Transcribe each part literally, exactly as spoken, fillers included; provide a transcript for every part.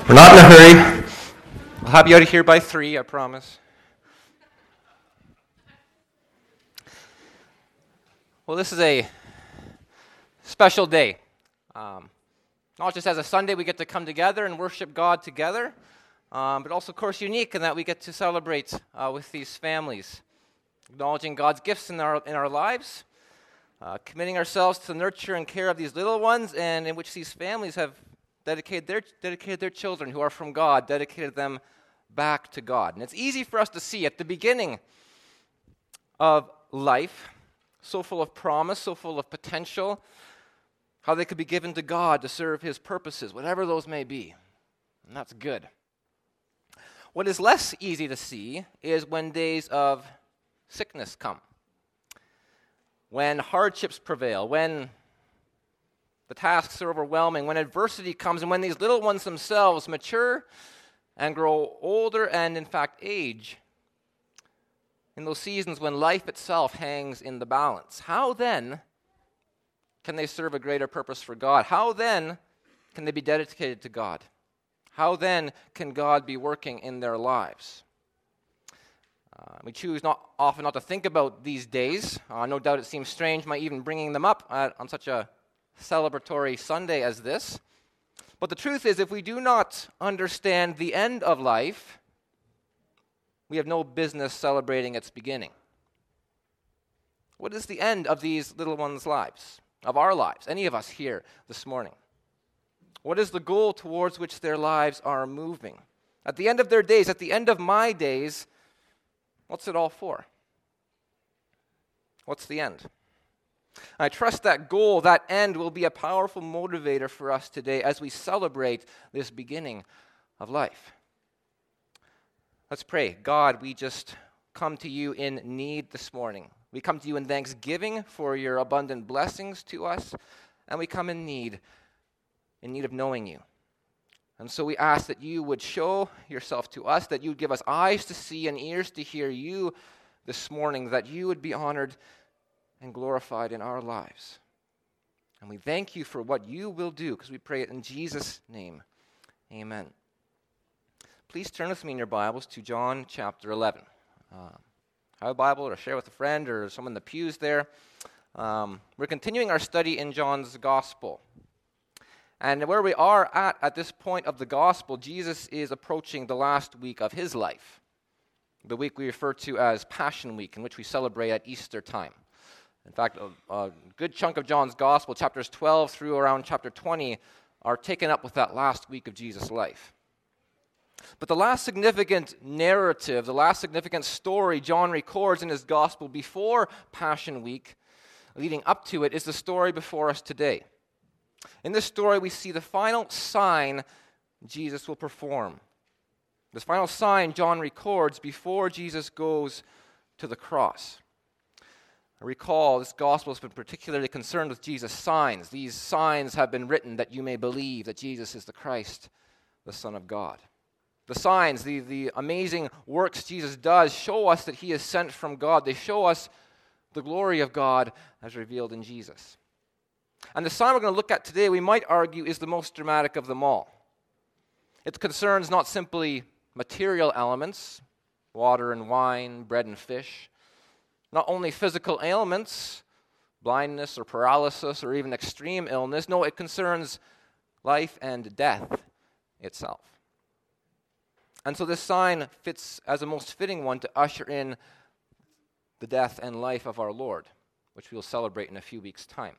We're not in a hurry. I'll have you out of here by three, I promise. Well, this is a special day. Um, not just as a Sunday we get to come together and worship God together, um, but also, of course, unique in that we get to celebrate uh, with these families, acknowledging God's gifts in our in our lives, uh, committing ourselves to the nurture and care of these little ones, and in which these families have dedicated their dedicated their children who are from God, dedicated them back to God. And it's easy for us to see at the beginning of life, so full of promise, so full of potential, how they could be given to God to serve His purposes, whatever those may be. And that's good. What is less easy to see is when days of sickness come, when hardships prevail, when the tasks are overwhelming, when adversity comes, and when these little ones themselves mature and grow older and, in fact, age. In those seasons when life itself hangs in the balance, how then can they serve a greater purpose for God? How then can they be dedicated to God? How then can God be working in their lives? Uh, we choose not often not to think about these days. Uh, no doubt it seems strange my even bringing them up uh, on such a celebratory Sunday as this. But the truth is, if we do not understand the end of life, we have no business celebrating its beginning. What is the end of these little ones' lives, of our lives, any of us here this morning? What is the goal towards which their lives are moving? At the end of their days, at the end of my days, what's it all for? What's the end? I trust that goal, that end, will be a powerful motivator for us today as we celebrate this beginning of life. Let's pray. God, we just come to you in need this morning. We come to you in thanksgiving for your abundant blessings to us, and we come in need, in need of knowing you. And so we ask that you would show yourself to us, that you would give us eyes to see and ears to hear you this morning, that you would be honored and glorified in our lives. And we thank you for what you will do, because we pray it in Jesus' name. Amen. Please turn with me in your Bibles to John chapter eleven. Uh, have a Bible or share with a friend or someone in the pews there. Um, we're continuing our study in John's Gospel. And where we are at at this point of the Gospel, Jesus is approaching the last week of his life, the week we refer to as Passion Week, in which we celebrate at Easter time. In fact, a, a good chunk of John's Gospel, chapters twelve through around chapter twenty, are taken up with that last week of Jesus' life. But the last significant narrative, the last significant story John records in his Gospel before Passion Week, leading up to it, is the story before us today. In this story, we see the final sign Jesus will perform. This final sign John records before Jesus goes to the cross. Recall, this gospel has been particularly concerned with Jesus' signs. These signs have been written that you may believe that Jesus is the Christ, the Son of God. The signs, the, the amazing works Jesus does, show us that he is sent from God. They show us the glory of God as revealed in Jesus. And the sign we're going to look at today, we might argue, is the most dramatic of them all. It concerns not simply material elements, water and wine, bread and fish, not only physical ailments, blindness or paralysis or even extreme illness. No, it concerns life and death itself. And so this sign fits as a most fitting one to usher in the death and life of our Lord, which we will celebrate in a few weeks' time.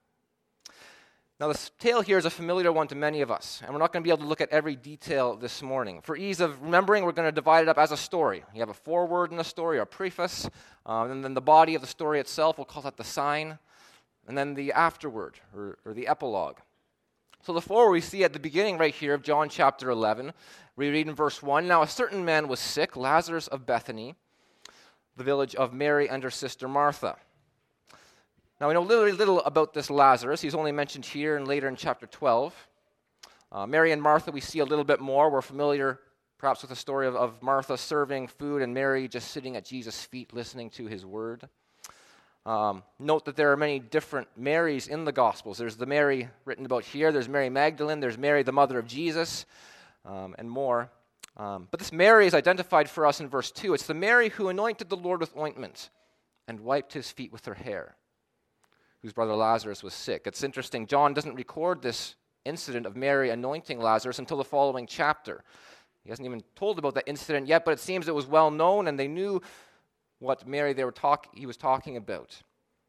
Now, this tale here is a familiar one to many of us, and we're not going to be able to look at every detail this morning. For ease of remembering, we're going to divide it up as a story. You have a foreword in the story, or a preface, um, and then the body of the story itself, we'll call that the sign, and then the afterword, or, or the epilogue. So the foreword we see at the beginning right here of John chapter eleven, we read in verse one, "Now a certain man was sick, Lazarus of Bethany, the village of Mary and her sister Martha." Now, we know little, little about this Lazarus. He's only mentioned here and later in chapter twelve. Uh, Mary and Martha, we see a little bit more. We're familiar, perhaps, with the story of, of Martha serving food and Mary just sitting at Jesus' feet listening to his word. Um, note that there are many different Marys in the Gospels. There's the Mary written about here. There's Mary Magdalene. There's Mary, the mother of Jesus. um, and more. Um, but this Mary is identified for us in verse two. It's the Mary who anointed the Lord with ointment and wiped his feet with her hair, whose brother Lazarus was sick. It's interesting, John doesn't record this incident of Mary anointing Lazarus until the following chapter. He hasn't even told about that incident yet, but it seems it was well known and they knew what Mary they were talk- he was talking about.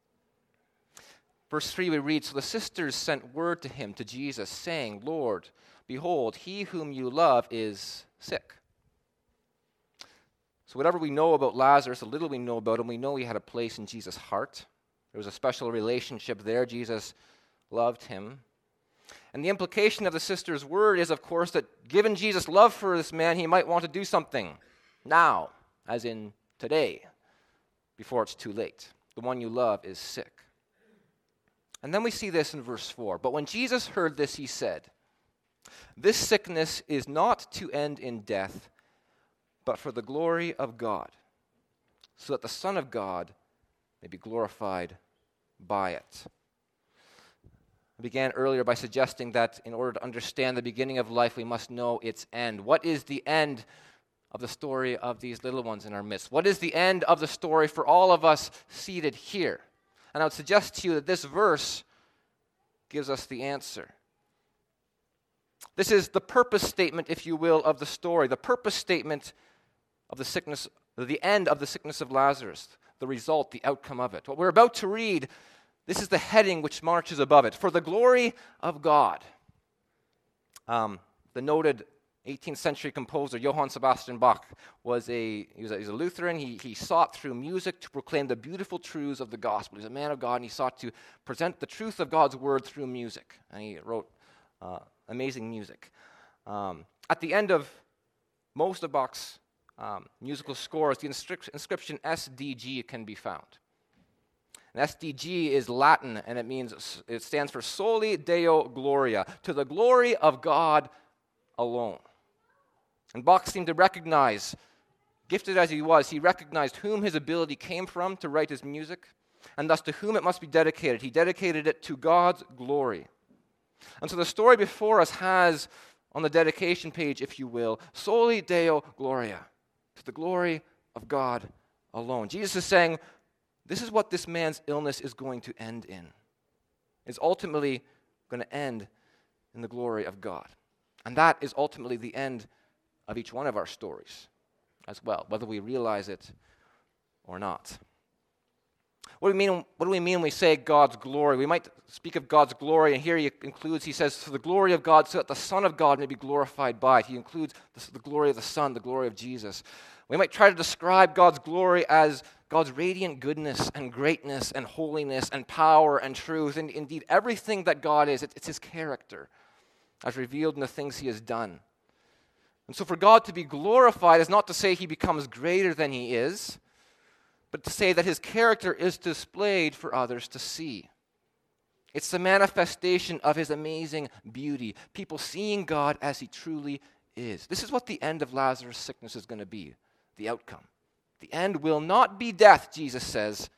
Verse three we read, so the sisters sent word to him, to Jesus, saying, Lord, behold, he whom you love is sick. So whatever we know about Lazarus, the little we know about him, we know he had a place in Jesus' heart. There was a special relationship there. Jesus loved him. And the implication of the sister's word is, of course, that given Jesus' love for this man, he might want to do something now, as in today, before it's too late. The one you love is sick. And then we see this in verse four. But when Jesus heard this, he said, this sickness is not to end in death, but for the glory of God, so that the Son of God may be glorified by it. I began earlier by suggesting that in order to understand the beginning of life, we must know its end. What is the end of the story of these little ones in our midst? What is the end of the story for all of us seated here? And I would suggest to you that this verse gives us the answer. This is the purpose statement, if you will, of the story. The purpose statement of the sickness, the end of the sickness of Lazarus, the result, the outcome of it. What we're about to read, this is the heading which marches above it. For the glory of God. Um, the noted eighteenth century composer Johann Sebastian Bach was a he was a, he was a Lutheran. He, he sought through music to proclaim the beautiful truths of the gospel. He was a man of God, and he sought to present the truth of God's word through music. And he wrote uh, amazing music. Um, at the end of most of Bach's um, musical scores, the inscrip- inscription S D G can be found. And S D G is Latin, and it means it stands for Soli Deo Gloria, to the glory of God alone. And Bach seemed to recognize, gifted as he was, he recognized whom his ability came from to write his music, and thus to whom it must be dedicated. He dedicated it to God's glory. And so the story before us has, on the dedication page, if you will, Soli Deo Gloria, to the glory of God alone. Jesus is saying, this is what this man's illness is going to end in. It's ultimately going to end in the glory of God. And that is ultimately the end of each one of our stories as well, whether we realize it or not. What do we mean, what do we mean when we say God's glory? We might speak of God's glory, and here he includes, he says, for the glory of God, so that the Son of God may be glorified by it. He includes the, the glory of the Son, the glory of Jesus. We might try to describe God's glory as God's radiant goodness and greatness and holiness and power and truth, and indeed everything that God is. It, it's his character as revealed in the things he has done. And so for God to be glorified is not to say he becomes greater than he is, but to say that his character is displayed for others to see. It's the manifestation of his amazing beauty, people seeing God as he truly is. This is what the end of Lazarus' sickness is going to be, the outcome. The end will not be death, Jesus says.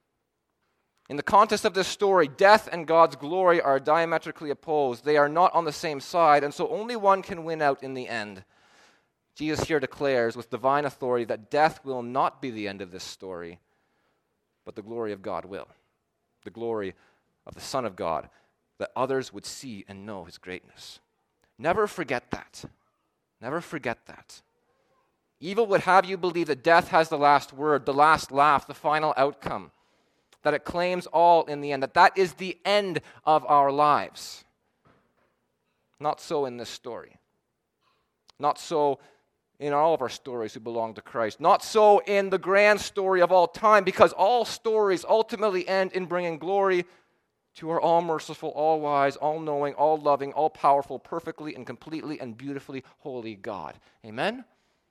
In the context of this story, death and God's glory are diametrically opposed. They are not on the same side, and so only one can win out in the end. Jesus here declares with divine authority that death will not be the end of this story, but the glory of God will. The glory of the Son of God, that others would see and know his greatness. Never forget that. Never forget that. Evil would have you believe that death has the last word, the last laugh, the final outcome, that it claims all in the end, that that is the end of our lives. Not so in this story. Not so in all of our stories who belong to Christ. Not so in the grand story of all time, because all stories ultimately end in bringing glory to our all-merciful, all-wise, all-knowing, all-loving, all-powerful, perfectly and completely and beautifully holy God. Amen?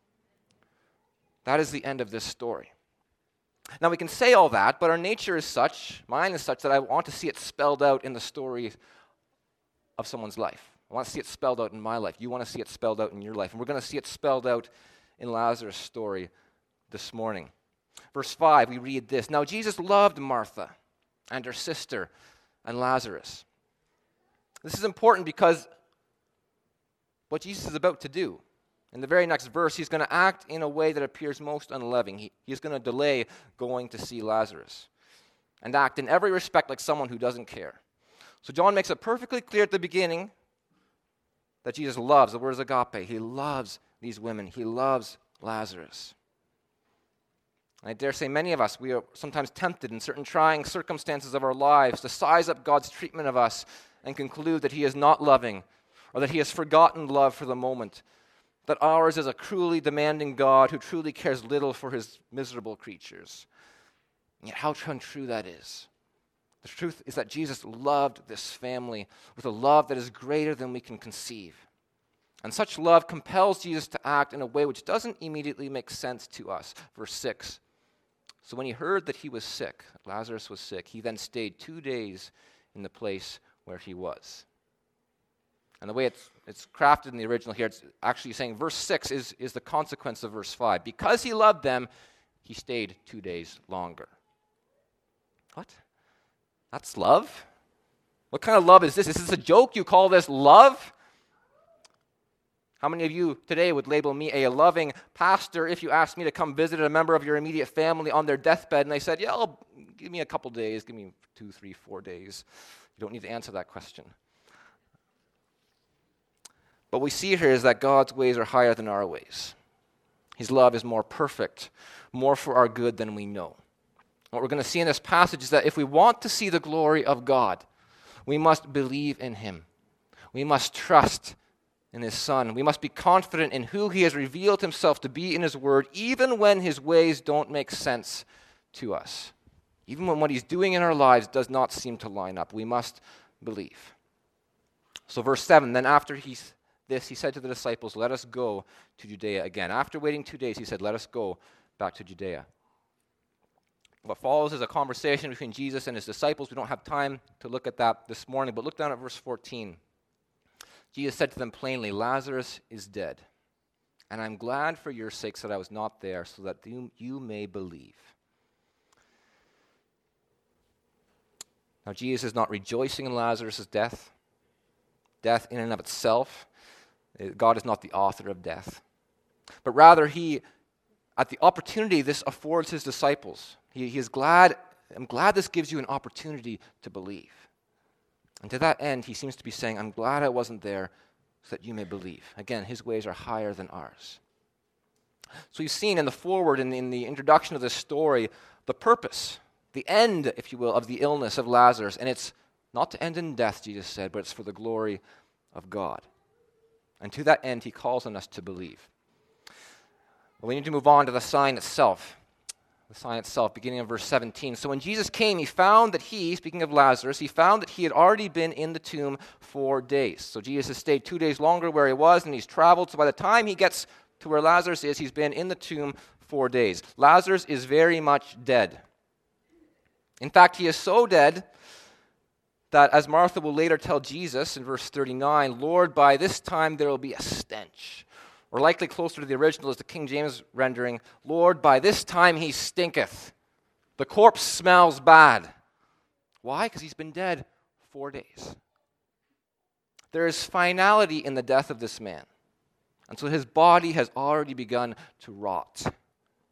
That is the end of this story. Now, we can say all that, but our nature is such, mine is such, that I want to see it spelled out in the story of someone's life. I want to see it spelled out in my life. You want to see it spelled out in your life. And we're going to see it spelled out in Lazarus' story this morning. Verse five, we read this. Now, Jesus loved Martha and her sister and Lazarus. This is important because what Jesus is about to do. In the very next verse, he's going to act in a way that appears most unloving. He, he's going to delay going to see Lazarus and act in every respect like someone who doesn't care. So John makes it perfectly clear at the beginning that Jesus loves, the word is agape. He loves these women. He loves Lazarus. I dare say many of us, we are sometimes tempted in certain trying circumstances of our lives to size up God's treatment of us and conclude that he is not loving or that he has forgotten love for the moment, that ours is a cruelly demanding God who truly cares little for his miserable creatures. And yet how untrue that is. The truth is that Jesus loved this family with a love that is greater than we can conceive. And such love compels Jesus to act in a way which doesn't immediately make sense to us. Verse six. So when he heard that he was sick, Lazarus was sick, he then stayed two days in the place where he was. And the way it's, it's crafted in the original here, it's actually saying verse six is, is the consequence of verse five. Because he loved them, he stayed two days longer. What? That's love? What kind of love is this? Is this a joke? You call this love? How many of you today would label me a loving pastor if you asked me to come visit a member of your immediate family on their deathbed and they said, yeah, I'll, give me a couple days, give me two, three, four days. You don't need to answer that question. What we see here is that God's ways are higher than our ways. His love is more perfect, more for our good than we know. What we're going to see in this passage is that if we want to see the glory of God, we must believe in him. We must trust in his Son. We must be confident in who he has revealed himself to be in his word, even when his ways don't make sense to us. Even when what he's doing in our lives does not seem to line up. We must believe. So verse seven, then after he's this, he said to the disciples, let us go to Judea again. After waiting two days, he said, let us go back to Judea. What follows is a conversation between Jesus and his disciples. We don't have time to look at that this morning, but look down at verse fourteen. Jesus said to them plainly, Lazarus is dead, and I'm glad for your sakes that I was not there, so that you, you may believe. Now, Jesus is not rejoicing in Lazarus' death. Death in and of itself, God is not the author of death. But rather, he, at the opportunity this affords his disciples, he, he is glad, I'm glad this gives you an opportunity to believe. And to that end, he seems to be saying, I'm glad I wasn't there so that you may believe. Again, his ways are higher than ours. So you've seen in the foreword, in, in the introduction of this story, the purpose, the end, if you will, of the illness of Lazarus. And it's not to end in death, Jesus said, but it's for the glory of God. And to that end, he calls on us to believe. Well, we need to move on to the sign itself. The sign itself, beginning in verse seventeen. So when Jesus came, he found that he, speaking of Lazarus, he found that he had already been in the tomb four days. So Jesus has stayed two days longer where he was, and he's traveled. So by the time he gets to where Lazarus is, he's been in the tomb four days. Lazarus is very much dead. In fact, he is so dead that, as Martha will later tell Jesus in verse thirty-nine, Lord, by this time there will be a stench. Or likely closer to the original is the King James rendering, Lord, by this time he stinketh. The corpse smells bad. Why? Because he's been dead four days. There is finality in the death of this man. And so his body has already begun to rot. And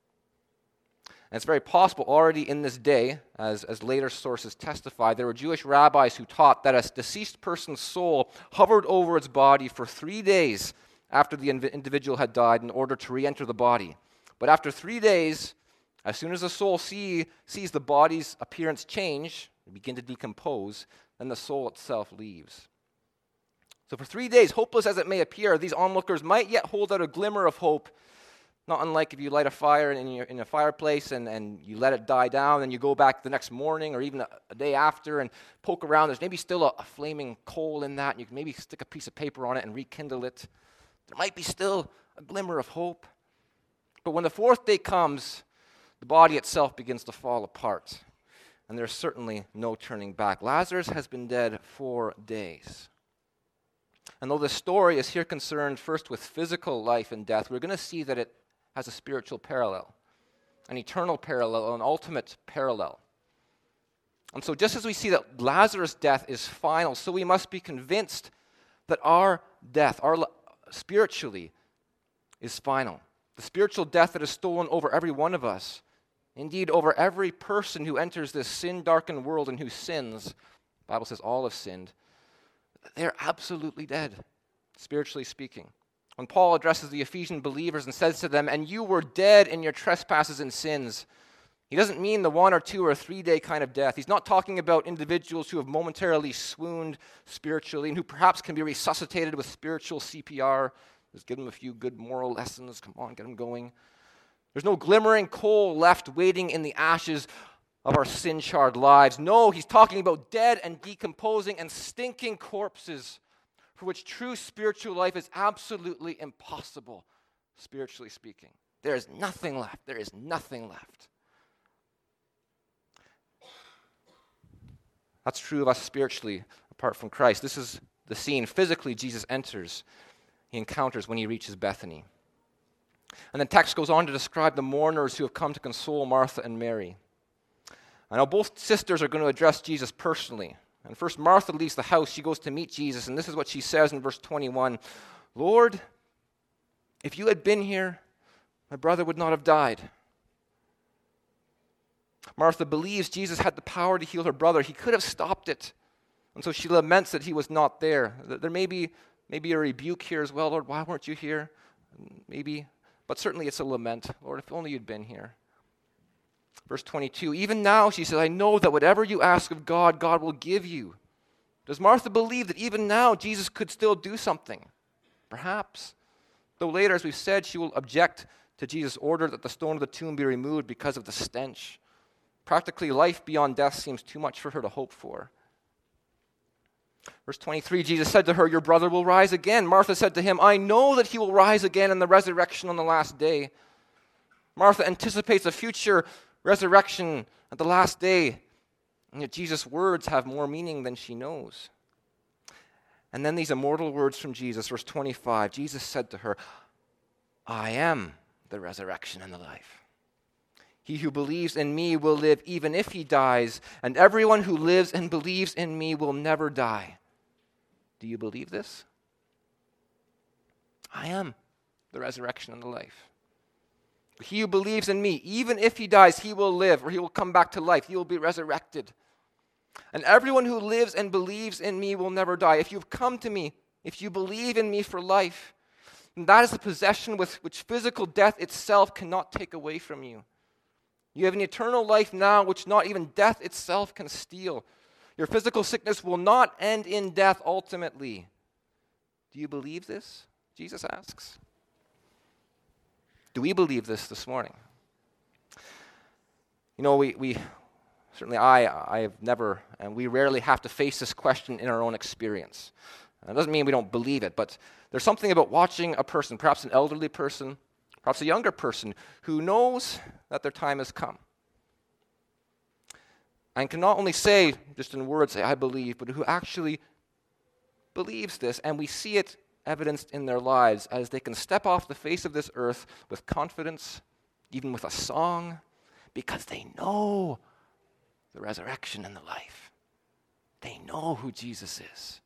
it's very possible already in this day, as, as later sources testify, there were Jewish rabbis who taught that a deceased person's soul hovered over its body for three days after the individual had died in order to re-enter the body. But after three days, as soon as the soul see, sees the body's appearance change, and begin to decompose, then the soul itself leaves. So for three days, hopeless as it may appear, these onlookers might yet hold out a glimmer of hope, not unlike if you light a fire in, your, in a fireplace and, and you let it die down, and you go back the next morning or even a, a day after and poke around. There's maybe still a, a flaming coal in that, and you can maybe stick a piece of paper on it and rekindle it. There might be still a glimmer of hope. But when the fourth day comes, the body itself begins to fall apart. And there's certainly no turning back. Lazarus has been dead four days. And though the story is here concerned first with physical life and death, we're going to see that it has a spiritual parallel, an eternal parallel, an ultimate parallel. And so just as we see that Lazarus' death is final, so we must be convinced that our death, our spiritually is final. The spiritual death that is stolen over every one of us, indeed over every person who enters this sin-darkened world and who sins, the Bible says all have sinned, they're absolutely dead, spiritually speaking. When Paul addresses the Ephesian believers and says to them, and you were dead in your trespasses and sins, he doesn't mean the one or two or three day kind of death. He's not talking about individuals who have momentarily swooned spiritually and who perhaps can be resuscitated with spiritual C P R. Just give them a few good moral lessons. Come on, get them going. There's no glimmering coal left waiting in the ashes of our sin-charred lives. No, he's talking about dead and decomposing and stinking corpses for which true spiritual life is absolutely impossible, spiritually speaking. There is nothing left. There is nothing left. That's true of us spiritually apart from Christ. This is the scene physically Jesus enters, he encounters when he reaches Bethany. And the text goes on to describe the mourners who have come to console Martha and Mary. I know both sisters are going to address Jesus personally. And first, Martha leaves the house. She goes to meet Jesus, and this is what she says in verse twenty-one. Lord, if you had been here, my brother would not have died. Martha believes Jesus had the power to heal her brother. He could have stopped it. And so she laments that he was not there. There may be maybe a rebuke here as well. Lord, why weren't you here? Maybe. But certainly it's a lament. Lord, if only you'd been here. Verse twenty-two, even now, she says, I know that whatever you ask of God, God will give you. Does Martha believe that even now Jesus could still do something? Perhaps. Though later, as we've said, she will object to Jesus' order that the stone of the tomb be removed because of the stench. Practically, life beyond death seems too much for her to hope for. Verse twenty-three, Jesus said to her, your brother will rise again. Martha said to him, I know that he will rise again in the resurrection on the last day. Martha anticipates a future resurrection at the last day, and yet Jesus' words have more meaning than she knows. And then these immortal words from Jesus, verse twenty-five, Jesus said to her, I am the resurrection and the life. He who believes in me will live even if he dies, and everyone who lives and believes in me will never die. Do you believe this? I am the resurrection and the life. He who believes in me, even if he dies, he will live, or he will come back to life. He will be resurrected. And everyone who lives and believes in me will never die. If you've come to me, if you believe in me for life, then that is a possession with which physical death itself cannot take away from you. You have an eternal life now which not even death itself can steal. Your physical sickness will not end in death ultimately. Do you believe this? Jesus asks. Do we believe this this morning? You know, we, we certainly I, I have never, and we rarely have to face this question in our own experience. It doesn't mean we don't believe it, but there's something about watching a person, perhaps an elderly person, perhaps a younger person, who knows that their time has come. And can not only say, just in words, say, I believe, but who actually believes this, and we see it evidenced in their lives as they can step off the face of this earth with confidence, even with a song, because they know the resurrection and the life. They know who Jesus is.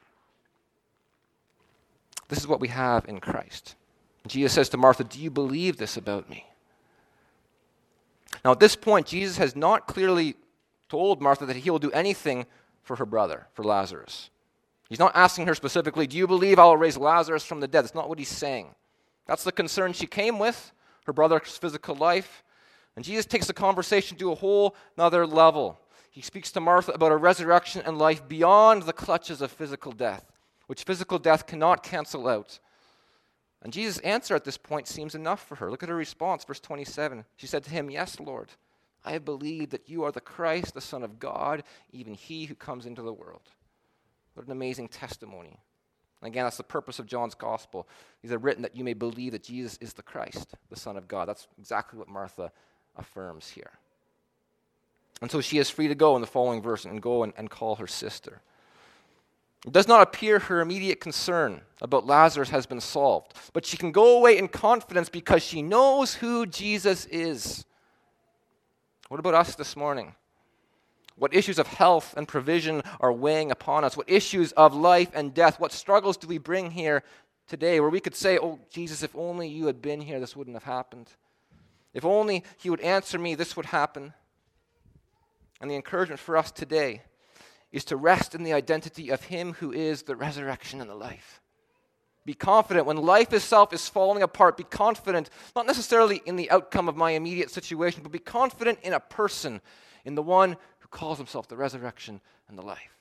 This is what we have in Christ. Jesus says to Martha, do you believe this about me? Now at this point, Jesus has not clearly told Martha that he will do anything for her brother, for Lazarus. He's not asking her specifically, do you believe I will raise Lazarus from the dead? That's not what he's saying. That's the concern she came with, her brother's physical life. And Jesus takes the conversation to a whole nother level. He speaks to Martha about a resurrection and life beyond the clutches of physical death, which physical death cannot cancel out. And Jesus' answer at this point seems enough for her. Look at her response, verse twenty-seven. She said to him, yes, Lord, I have believed that you are the Christ, the Son of God, even he who comes into the world. What an amazing testimony. And again, that's the purpose of John's gospel. These are written that you may believe that Jesus is the Christ, the Son of God. That's exactly what Martha affirms here. And so she is free to go in the following verse and go and, and call her sister. It does not appear her immediate concern about Lazarus has been solved, but she can go away in confidence because she knows who Jesus is. What about us this morning? What issues of health and provision are weighing upon us? What issues of life and death? What struggles do we bring here today where we could say, oh, Jesus, if only you had been here, this wouldn't have happened. If only he would answer me, this would happen. And the encouragement for us today is to rest in the identity of him who is the resurrection and the life. Be confident when life itself is falling apart. Be confident, not necessarily in the outcome of my immediate situation, but be confident in a person, in the one who calls himself the resurrection and the life.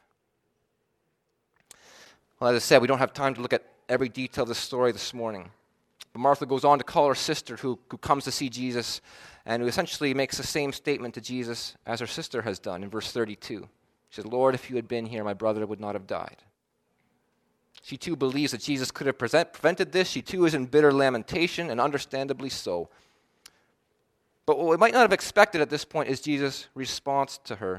Well, as I said, we don't have time to look at every detail of the story this morning. But Martha goes on to call her sister who, who comes to see Jesus and who essentially makes the same statement to Jesus as her sister has done in verse thirty-two. She says, Lord, if you had been here, my brother would not have died. She too believes that Jesus could have present, prevented this. She too is in bitter lamentation, and understandably so. But what we might not have expected at this point is Jesus' response to her.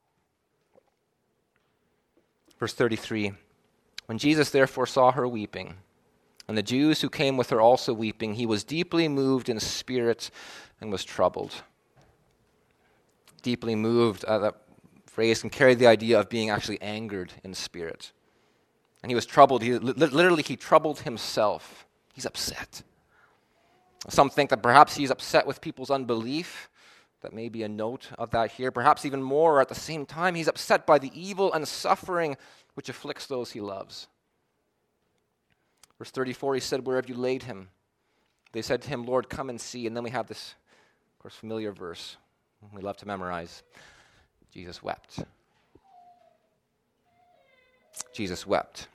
Verse thirty-three, when Jesus therefore saw her weeping, and the Jews who came with her also weeping, he was deeply moved in spirit and was troubled. Deeply moved, uh, that phrase can carry the idea of being actually angered in spirit. And he was troubled. He, literally, he troubled himself. He's upset. Some think that perhaps he's upset with people's unbelief. That may be a note of that here. Perhaps even more, or at the same time, he's upset by the evil and suffering which afflicts those he loves. Verse thirty-four, he said, where have you laid him? They said to him, Lord, come and see. And then we have this, of course, familiar verse we love to memorize. Jesus wept. Jesus wept.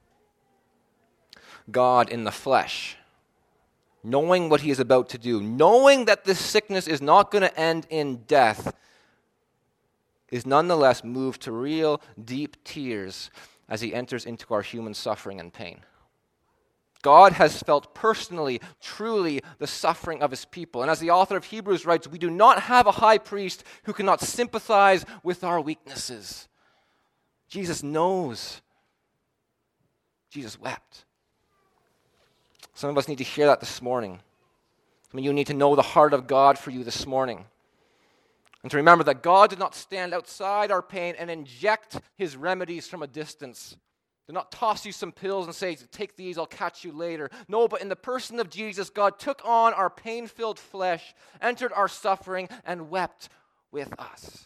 God in the flesh, knowing what he is about to do, knowing that this sickness is not going to end in death, is nonetheless moved to real deep tears as he enters into our human suffering and pain. God has felt personally, truly, the suffering of his people. And as the author of Hebrews writes, we do not have a high priest who cannot sympathize with our weaknesses. Jesus knows. Jesus wept. Some of us need to hear that this morning. Some of you need to know the heart of God for you this morning. And to remember that God did not stand outside our pain and inject his remedies from a distance. Did not toss you some pills and say, take these, I'll catch you later. No, but in the person of Jesus, God took on our pain-filled flesh, entered our suffering, and wept with us.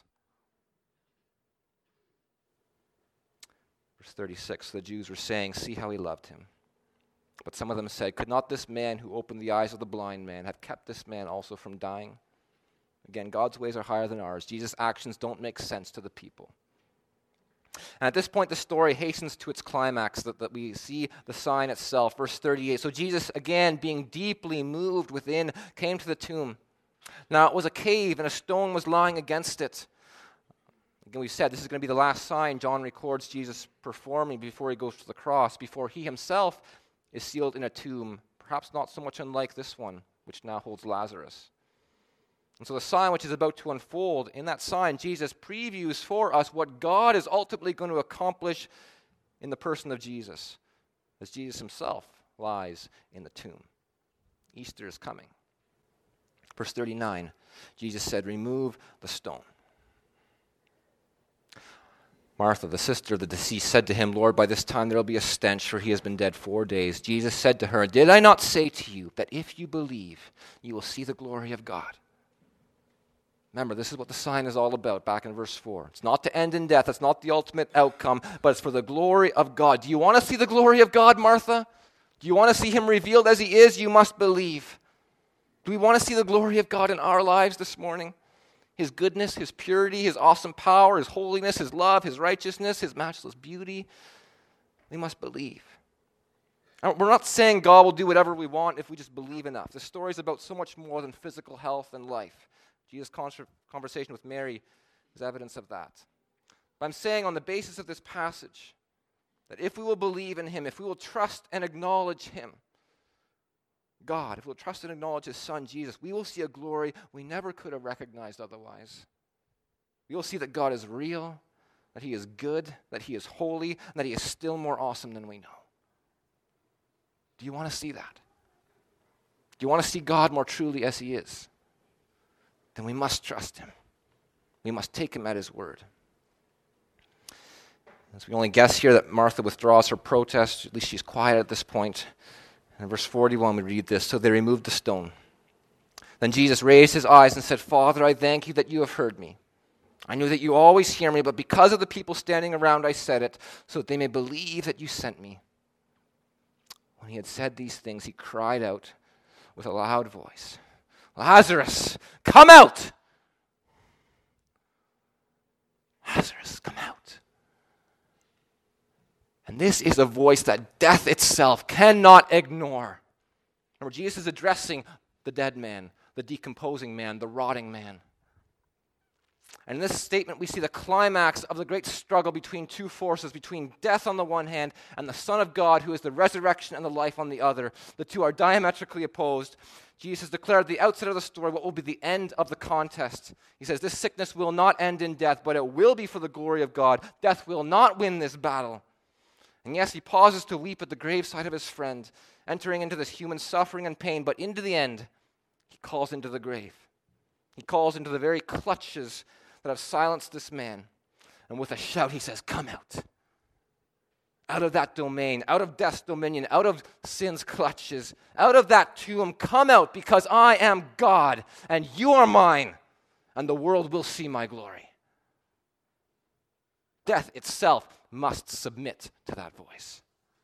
Verse thirty-six, the Jews were saying, see how he loved him. But some of them said, could not this man who opened the eyes of the blind man have kept this man also from dying? Again, God's ways are higher than ours. Jesus' actions don't make sense to the people. And at this point, the story hastens to its climax, that, that we see the sign itself. Verse thirty-eight, so Jesus, again, being deeply moved within, came to the tomb. Now, it was a cave, and a stone was lying against it. Again, we said this is going to be the last sign John records Jesus performing before he goes to the cross, before he himself is sealed in a tomb, perhaps not so much unlike this one, which now holds Lazarus. And so the sign which is about to unfold, in that sign, Jesus previews for us what God is ultimately going to accomplish in the person of Jesus, as Jesus himself lies in the tomb. Easter is coming. Verse thirty-nine, Jesus said, remove the stone. Martha, the sister of the deceased, said to him, Lord, by this time there will be a stench, for he has been dead four days. Jesus said to her, did I not say to you that if you believe, you will see the glory of God? Remember, this is what the sign is all about, back in verse four. It's not to end in death. It's not the ultimate outcome, but it's for the glory of God. Do you want to see the glory of God, Martha? Do you want to see him revealed as he is? You must believe. Do we want to see the glory of God in our lives this morning? His goodness, his purity, his awesome power, his holiness, his love, his righteousness, his matchless beauty. We must believe. We're not saying God will do whatever we want if we just believe enough. The story is about so much more than physical health and life. Jesus' conversation with Mary is evidence of that. But I'm saying on the basis of this passage that if we will believe in him, if we will trust and acknowledge him, God, if we'll trust and acknowledge his son, Jesus, we will see a glory we never could have recognized otherwise. We will see that God is real, that he is good, that he is holy, and that he is still more awesome than we know. Do you want to see that? Do you want to see God more truly as he is? Then we must trust him. We must take him at his word. As we only guess here that Martha withdraws her protest, at least she's quiet at this point. In verse forty-one, we read this, so they removed the stone. Then Jesus raised his eyes and said, Father, I thank you that you have heard me. I knew that you always hear me, but because of the people standing around, I said it, so that they may believe that you sent me. When he had said these things, he cried out with a loud voice, Lazarus, come out! Lazarus, come out. And this is a voice that death itself cannot ignore. Remember, Jesus is addressing the dead man, the decomposing man, the rotting man. And in this statement, we see the climax of the great struggle between two forces, between death on the one hand and the Son of God, who is the resurrection and the life on the other. The two are diametrically opposed. Jesus declared at the outset of the story what will be the end of the contest. He says, this sickness will not end in death, but it will be for the glory of God. Death will not win this battle. And yes, he pauses to weep at the graveside of his friend, entering into this human suffering and pain, but into the end, he calls into the grave. He calls into the very clutches that have silenced this man. And with a shout, he says, come out. Out of that domain, out of death's dominion, out of sin's clutches, out of that tomb, come out, because I am God, and you are mine, and the world will see my glory. Death itself must submit to that voice.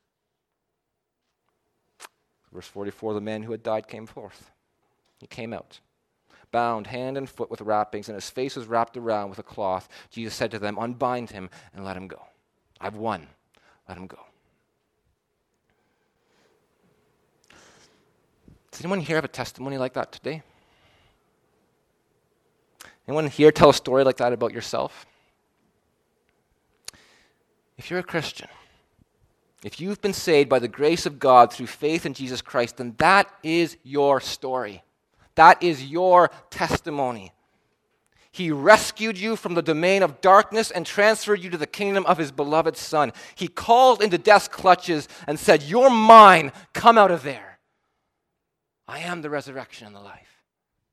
Verse forty-four, the man who had died came forth. He came out, bound hand and foot with wrappings, and his face was wrapped around with a cloth. Jesus said to them, unbind him and let him go. I've won. Let him go. Does anyone here have a testimony like that today? Anyone here tell a story like that about yourself? If you're a Christian, if you've been saved by the grace of God through faith in Jesus Christ, then that is your story. That is your testimony. He rescued you from the domain of darkness and transferred you to the kingdom of his beloved Son. He called into death's clutches and said, you're mine, come out of there. I am the resurrection and the life.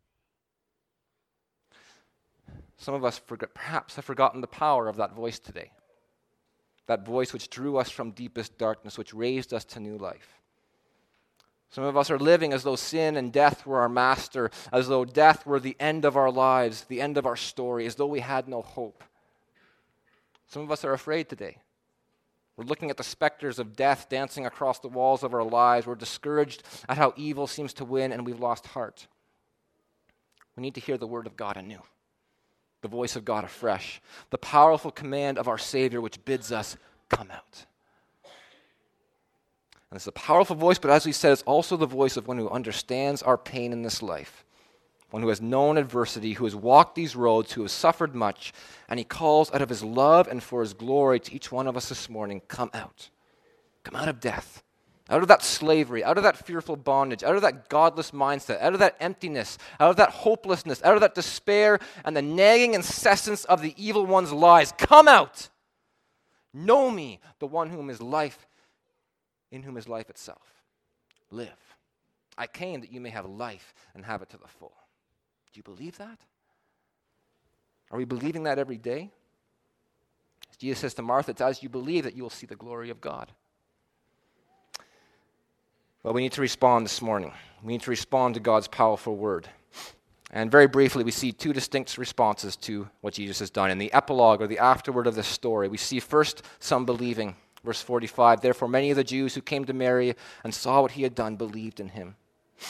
Some of us forget, perhaps have forgotten the power of that voice today. That voice which drew us from deepest darkness, which raised us to new life. Some of us are living as though sin and death were our master, as though death were the end of our lives, the end of our story, as though we had no hope. Some of us are afraid today. We're looking at the specters of death dancing across the walls of our lives. We're discouraged at how evil seems to win, and we've lost heart. We need to hear the word of God anew, the voice of God afresh, the powerful command of our Savior which bids us come out. And it's a powerful voice, but as we said, it's also the voice of one who understands our pain in this life, one who has known adversity, who has walked these roads, who has suffered much, and he calls out of his love and for his glory to each one of us this morning, come out. Come out of death, out of that slavery, out of that fearful bondage, out of that godless mindset, out of that emptiness, out of that hopelessness, out of that despair and the nagging incessance of the evil one's lies. Come out. Know me, the one whom is life, in whom is life itself. Live. I came that you may have life and have it to the full. Do you believe that? Are we believing that every day? As Jesus says to Martha, it's as you believe that you will see the glory of God. Well, we need to respond this morning. We need to respond to God's powerful word. And very briefly, we see two distinct responses to what Jesus has done. In the epilogue, or the afterword of this story, we see first some believing. Verse forty-five, therefore many of the Jews who came to Mary and saw what he had done believed in him.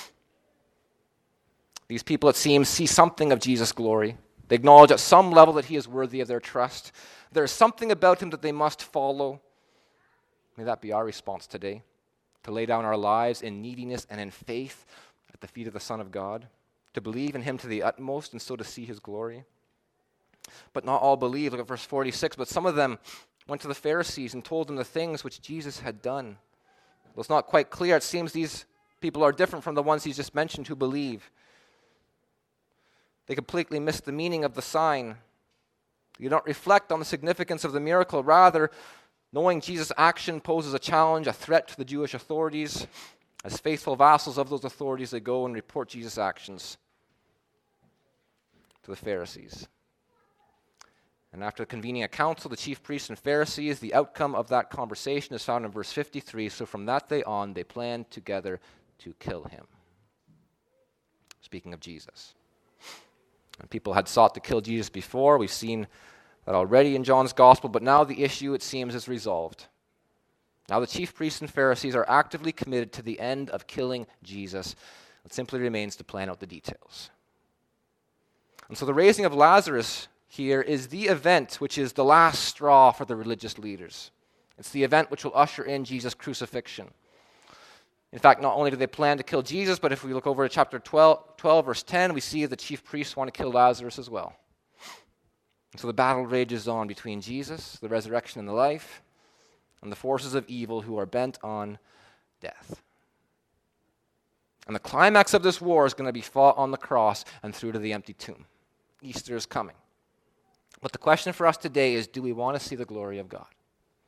These people, it seems, see something of Jesus' glory. They acknowledge at some level that he is worthy of their trust. There is something about him that they must follow. May that be our response today, to lay down our lives in neediness and in faith at the feet of the Son of God, to believe in him to the utmost and so to see his glory. But not all believe. Look at verse forty-six. But some of them went to the Pharisees and told them the things which Jesus had done. Well, it's not quite clear. It seems these people are different from the ones he's just mentioned who believe. They completely miss the meaning of the sign. You don't reflect on the significance of the miracle. Rather, knowing Jesus' action poses a challenge, a threat to the Jewish authorities. As faithful vassals of those authorities, they go and report Jesus' actions to the Pharisees. And after convening a council, the chief priests and Pharisees, the outcome of that conversation is found in verse fifty-three. So from that day on, they planned together to kill him. Speaking of Jesus. And people had sought to kill Jesus before. We've seen that already in John's gospel, but now the issue, it seems, is resolved. Now the chief priests and Pharisees are actively committed to the end of killing Jesus. It simply remains to plan out the details. And so the raising of Lazarus here is the event which is the last straw for the religious leaders. It's the event which will usher in Jesus' crucifixion. In fact, not only do they plan to kill Jesus, but if we look over to chapter twelve, twelve, verse ten, we see the chief priests want to kill Lazarus as well. And so the battle rages on between Jesus, the resurrection and the life, and the forces of evil who are bent on death. And the climax of this war is going to be fought on the cross and through to the empty tomb. Easter is coming. But the question for us today is, do we want to see the glory of God?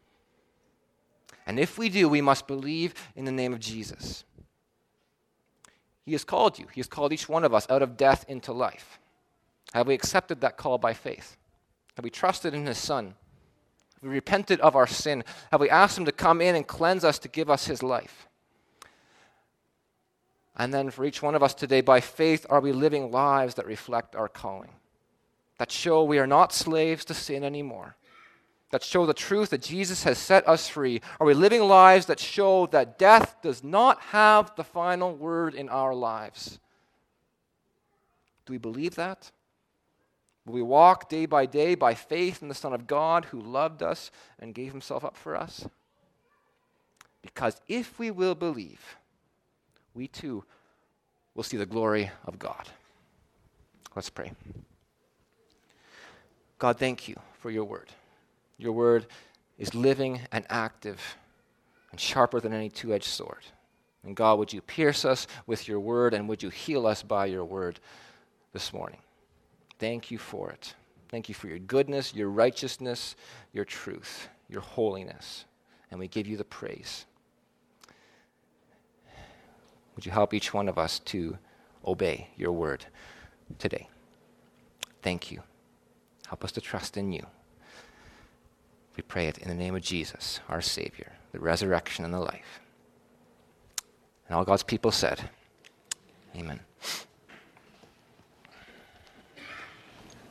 And if we do, we must believe in the name of Jesus. He has called you. He has called each one of us out of death into life. Have we accepted that call by faith? Have we trusted in his Son? Have we repented of our sin? Have we asked him to come in and cleanse us, to give us his life? And then for each one of us today, by faith, are we living lives that reflect our calling? That show we are not slaves to sin anymore. That show the truth that Jesus has set us free. Are we living lives that show that death does not have the final word in our lives? Do we believe that? Will we walk day by day by faith in the Son of God who loved us and gave himself up for us? Because if we will believe, we too will see the glory of God. Let's pray. God, thank you for your word. Your word is living and active and sharper than any two-edged sword. And God, would you pierce us with your word, and would you heal us by your word this morning? Thank you for it. Thank you for your goodness, your righteousness, your truth, your holiness. And we give you the praise. Would you help each one of us to obey your word today? Thank you. Help us to trust in you. We pray it in the name of Jesus, our Savior, the resurrection and the life. And all God's people said, amen.